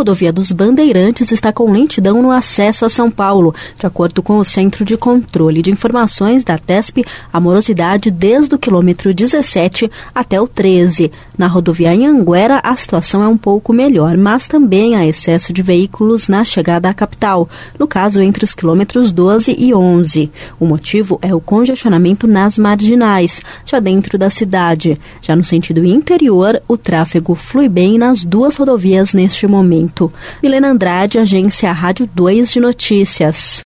rodovia dos Bandeirantes está com lentidão no acesso a São Paulo. De acordo com o Centro de Controle de Informações da ARTESP, a morosidade desde o quilômetro 17 até o 13. Na rodovia Anhanguera, a situação é um pouco melhor, mas também há excesso de veículos na chegada à capital, no caso entre os quilômetros 12 e 11. O motivo é o congestionamento nas marginais, já dentro da cidade. Já no sentido interior, o tráfego flui bem nas duas rodovias neste momento. Milena Andrade, Agência Rádio 2 de Notícias.